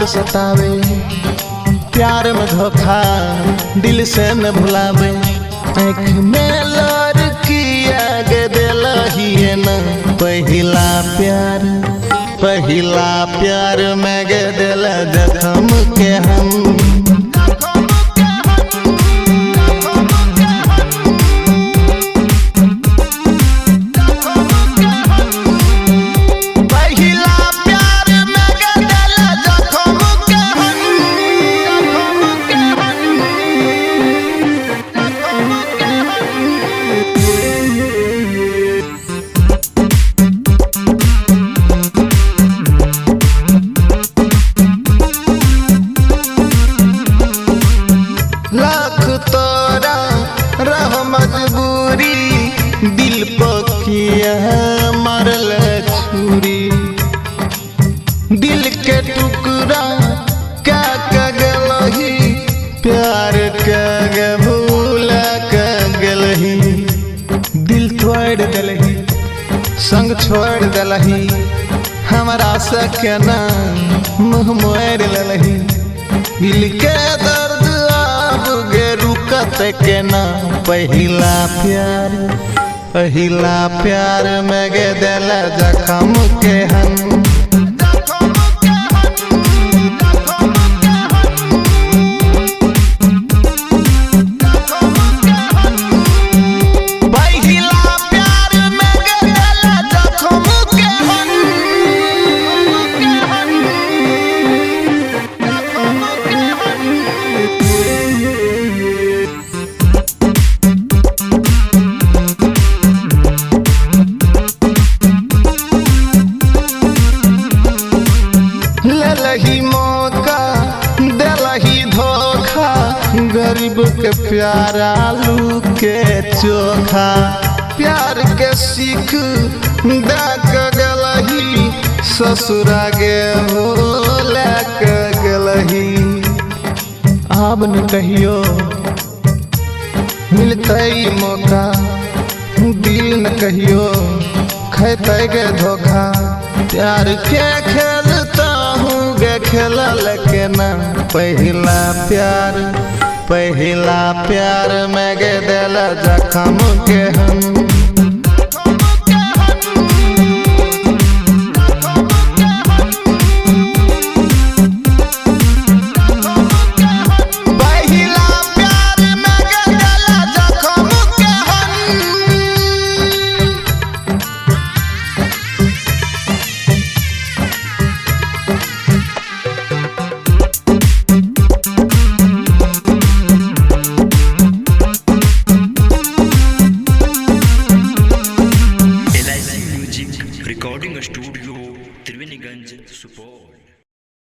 सतावे, प्यार में धोखा दिल से न भुलावे। आँख में लोर किया गे दिलही न पहिला प्यार में गे दिल जखम के हम। लाख तोरा रह मजबूरी, दिल पखिया मरल छुरी। दिल के टुकड़ा क्या कगलही, प्यार के भूल कगलही। दिल तोड़ दलही, संग छोड़ दलही, हमारा सके ना मुँह मोड़ ललही। दिल के दर्द रुकत के ना पहिला प्यार में गे दिल जखम के हम। ललही मौका दिलही धोखा, गरीब के प्यार आलू के चोखा। प्यार के सीख देख गलही, ससुरा गे भोला के गलही। आब न कहियो मिलते मौका, दिल न कहियो खैते गे धोखा। प्यार के खेलता हूँ गे खेलल के ना पहिला प्यार में गे दिल जखम के हम।